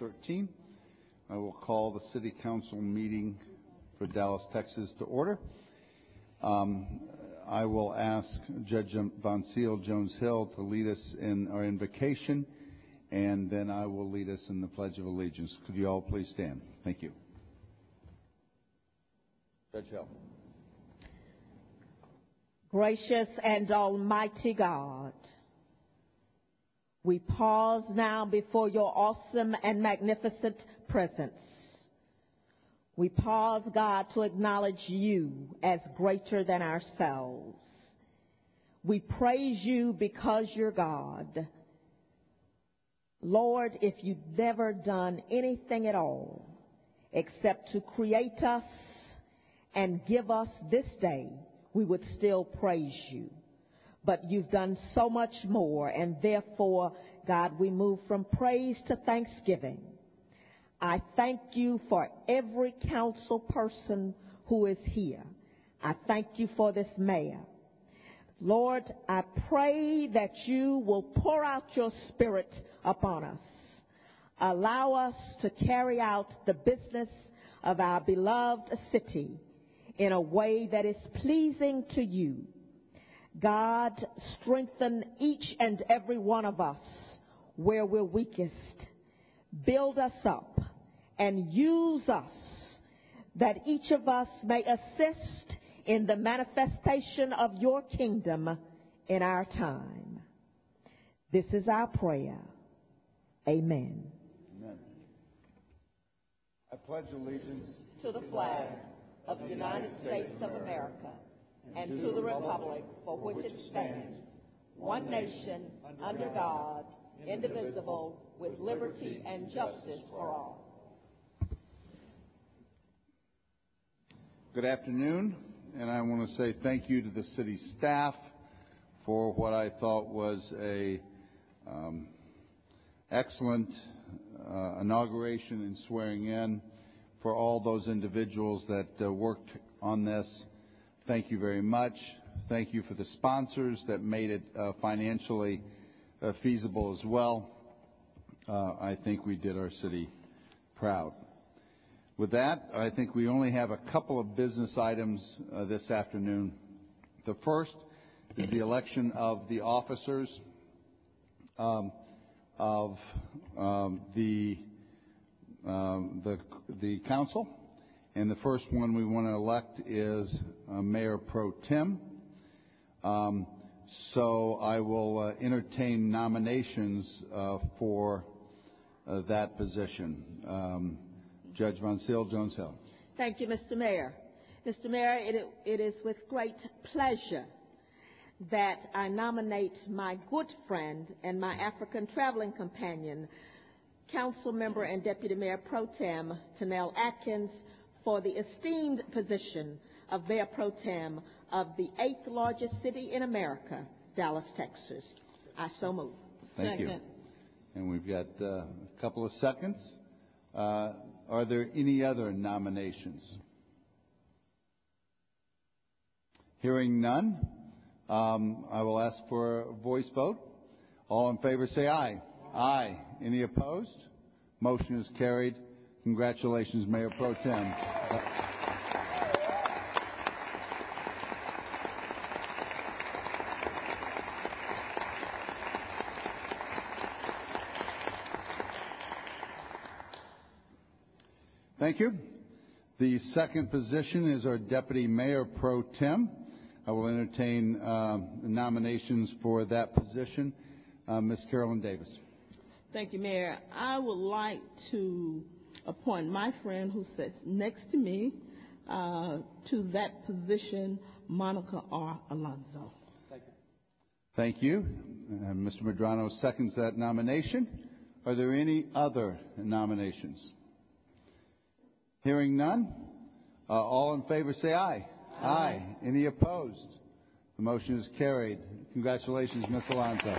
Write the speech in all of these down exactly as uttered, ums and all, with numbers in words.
thirteen. I will call the City Council meeting for Dallas, Texas to order. Um, I will ask Judge Von Seal Jones Hill to lead us in our invocation, and then I will lead us in the Pledge of Allegiance. Could you all please stand? Thank you. Judge Hill. Gracious and almighty God, we pause now before your awesome and magnificent presence. We pause, God, to acknowledge you as greater than ourselves. We praise you because you're God. Lord, if you'd never done anything at all except to create us and give us this day, we would still praise you. But you've done so much more, and therefore, God, we move from praise to thanksgiving. I thank you for every council person who is here. I thank you for this mayor. Lord, I pray that you will pour out your spirit upon us. Allow us to carry out the business of our beloved city in a way that is pleasing to you. God, strengthen each and every one of us where we're weakest. Build us up and use us that each of us may assist in the manifestation of your kingdom in our time. This is our prayer. Amen. Amen. I pledge allegiance to the flag of the United States of America and to the republic for which it stands, one nation, under God, indivisible, with liberty and justice for all. Good afternoon, and I want to say thank you to the city staff for what I thought was a um, excellent uh, inauguration and swearing in. For all those individuals that uh, worked on this, thank you very much. Thank you for the sponsors that made it uh, financially uh, feasible as well. Uh, I think we did our city proud. With that, I think we only have a couple of business items uh, this afternoon. The first is the election of the officers um, of um, the Um, the the council, and the first one we want to elect is uh, Mayor Pro Tem. Um, so I will uh, entertain nominations uh, for uh, that position. Um, Judge Von Seal Jones Hill. Thank you, Mister Mayor. Mister Mayor, it, it is with great pleasure that I nominate my good friend and my African traveling companion, Council Member and Deputy Mayor Pro Tem Tanel Atkins, for the esteemed position of Mayor Pro Tem of the eighth largest city in America, Dallas, Texas. I so move. Thank Second. you. And we've got uh, a couple of seconds. Uh, are there any other nominations? Hearing none, um, I will ask for a voice vote. All in favor say aye. Aye. Any opposed? Motion is carried. Congratulations, Mayor Pro Tem. Thank you. The second position is our Deputy Mayor Pro Tem. I will entertain uh, nominations for that position. Uh, Miz Carolyn Davis. Thank you, Mayor. I would like to appoint my friend who sits next to me uh, to that position, Monica R. Alonzo. Thank you. Thank you. Uh, Mister Medrano seconds that nomination. Are there any other nominations? Hearing none, uh, all in favor say aye. Aye. Aye. Any opposed? The motion is carried. Congratulations, Miz Alonzo.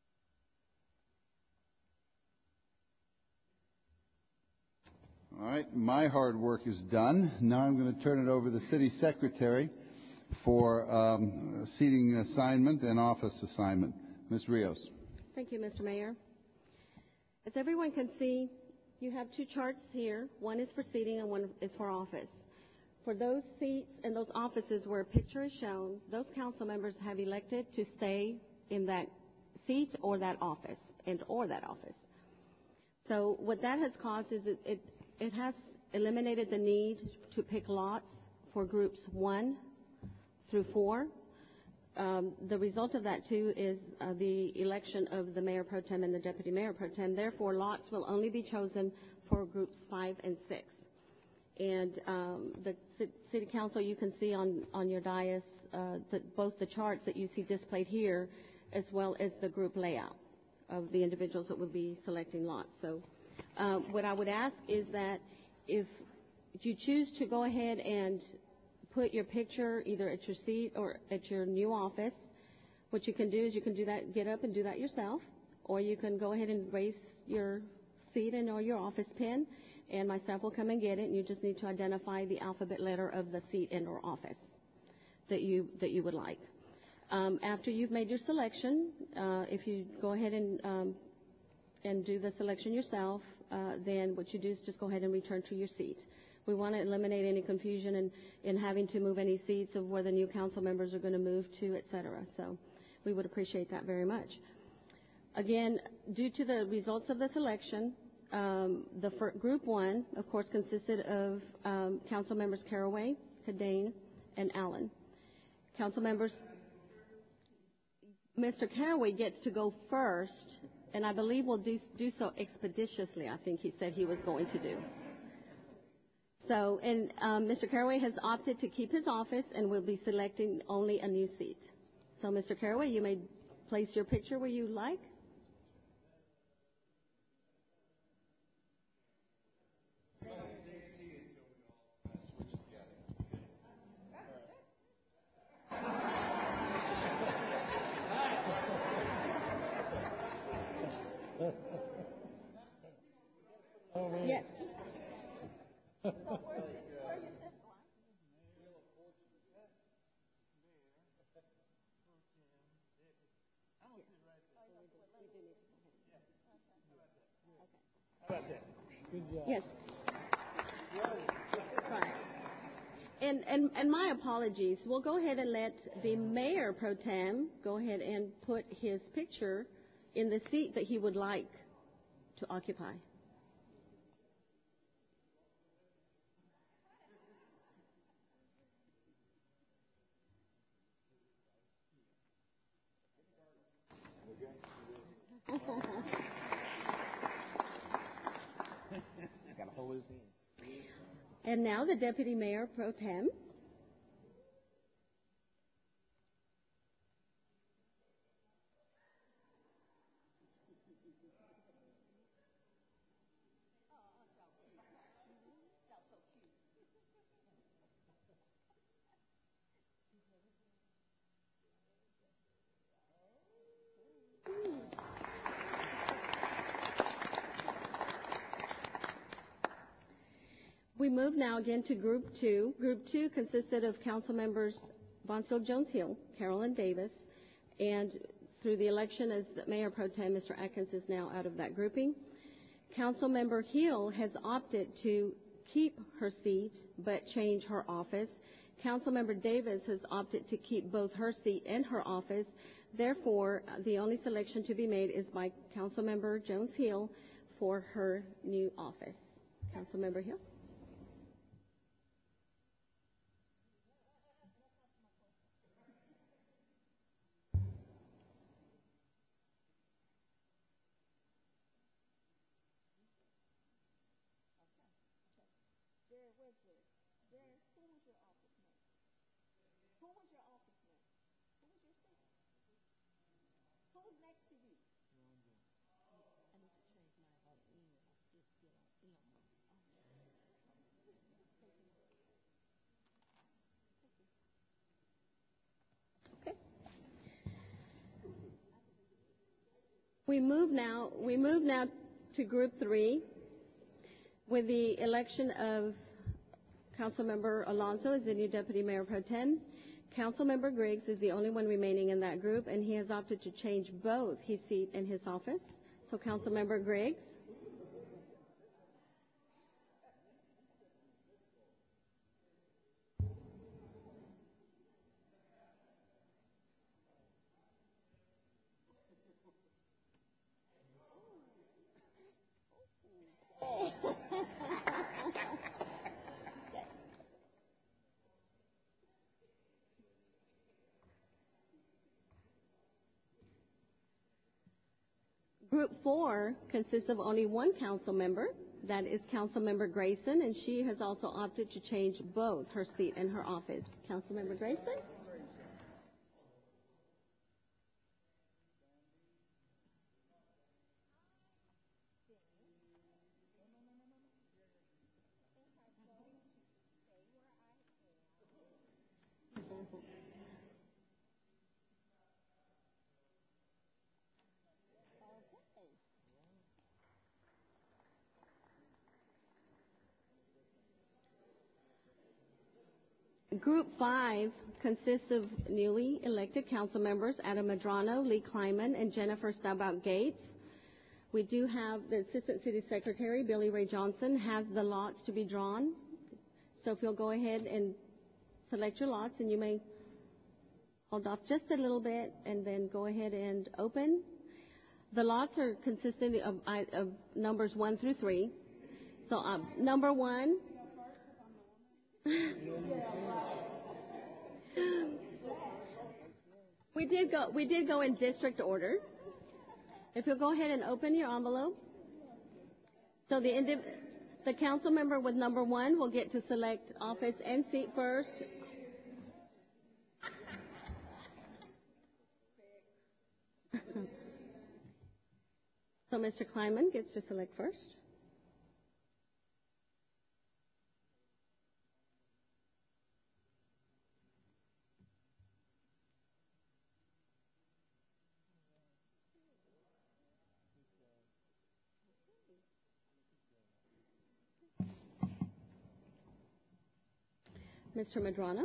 All right, my hard work is done. Now I'm going to turn it over to the City Secretary for um, seating assignment and office assignment. Miz Rios. Thank you, Mister Mayor. As everyone can see, you have two charts here. One is for seating and one is for office. For those seats and those offices where a picture is shown, those council members have elected to stay in that seat or that office, and or that office. So what that has caused is it, it, it has eliminated the need to pick lots for groups one through four. Um, the result of that, too, is uh, the election of the Mayor Pro Tem and the Deputy Mayor Pro Tem. Therefore, lots will only be chosen for groups five and six. And um, the c- City Council, you can see on, on your dais uh, the, both the charts that you see displayed here as well as the group layout of the individuals that will be selecting lots. So uh, what I would ask is that if you choose to go ahead and put your picture either at your seat or at your new office, what you can do is you can do that, get up and do that yourself, or you can go ahead and raise your seat and or your office pin, and my staff will come and get it, and you just need to identify the alphabet letter of the seat and or office that you that you would like. Um, after you've made your selection, uh, if you go ahead and um, and do the selection yourself, uh, then what you do is just go ahead and return to your seat. We want to eliminate any confusion in, in having to move any seats of where the new council members are going to move to, et cetera. So we would appreciate that very much. Again, due to the results of the selection, um, the fir- group one, of course, consisted of um, council members Caraway, Cadane, and Allen. Council members, Mister Caraway gets to go first, and I believe will do, do so expeditiously, I think he said he was going to do. So, and um, Mister Caraway has opted to keep his office and will be selecting only a new seat. So, Mister Caraway, you may place your picture where you like. Yes. Yes. Right. And, and, and my apologies. We'll go ahead and let the Mayor Pro Tem go ahead and put his picture in the seat that he would like to occupy. And now the Deputy Mayor Pro Tem. We move now again to Group Two. Group Two consisted of council members Bonso Jones Hill, Carolyn Davis, and through the election as Mayor Pro Tem, Mister Atkins is now out of that grouping. Council member Hill has opted to keep her seat but change her office. Council member Davis has opted to keep both her seat and her office. Therefore, the only selection to be made is by Council member Jones Hill for her new office. Council member Hill. We move now, we move now to Group Three. With the election of Councilmember Alonso as the new Deputy Mayor Pro Tem, Councilmember Griggs is the only one remaining in that group, and he has opted to change both his seat and his office. So Councilmember Griggs. Group four consists of only one council member. That is Councilmember Grayson, and she has also opted to change both her seat and her office. Councilmember Grayson? Group five consists of newly elected council members Adam Medrano, Lee Kleiman, and Jennifer Staubach Gates. We do have the Assistant City Secretary, Billy Ray Johnson, has the lots to be drawn. So if you'll go ahead and select your lots, and you may hold off just a little bit and then go ahead and open. The lots are consisting of, of numbers one through three. So um, number one. we did go. We did go in district order. If you'll go ahead and open your envelope, so the indiv- the council member with number one will get to select office and seat first. So Mister Kleiman gets to select first. Mister Medrano.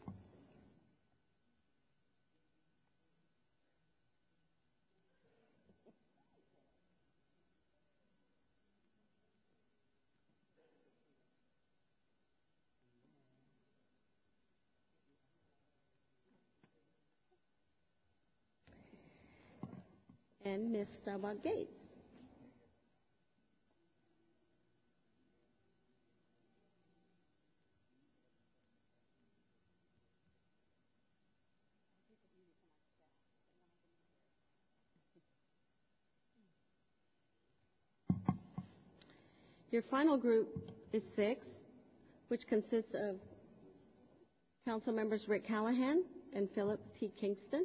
And Miz Staubach Gates. Your final group is six, which consists of council members Rick Callahan and Philip T. Kingston.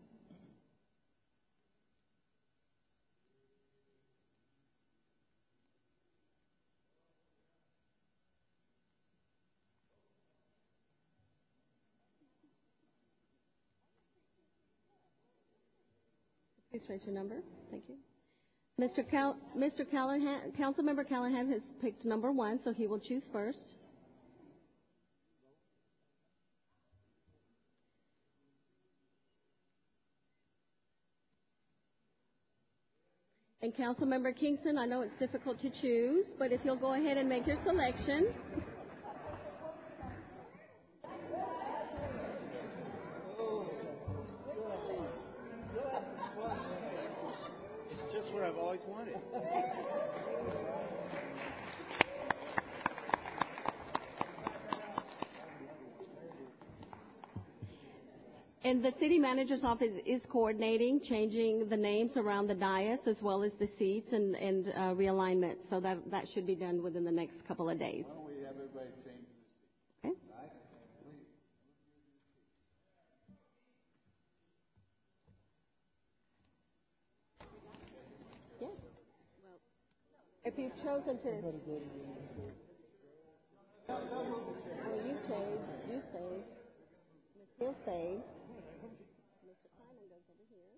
Please raise your number. Thank you. Mister Cal- Mister Callahan, Councilmember Callahan has picked number one, so he will choose first. And Councilmember Kingston, I know it's difficult to choose, but if you'll go ahead and make your selection. It's just what I've always wanted. And the city manager's office is coordinating, changing the names around the dais as well as the seats and, and uh, realignment. So that, that should be done within the next couple of days. Why don't we have everybody change the seat? Okay? Yes. Well, if you've chosen to. Well, you stayed. You stayed. Miz Hill stayed. Mister Kleiman goes over here.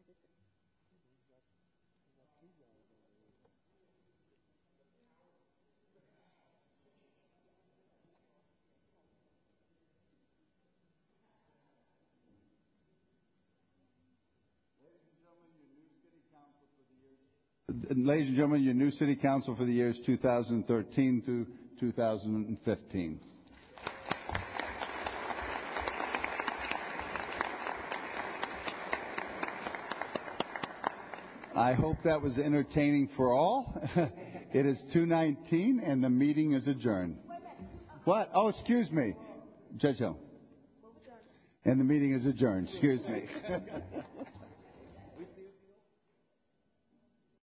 Ladies and gentlemen, your new city council for the years two thousand thirteen through two thousand fifteen. I hope that was entertaining for all. It is two nineteen and the meeting is adjourned. What? Oh, excuse me. Judge Hill. And the meeting is adjourned. Excuse me.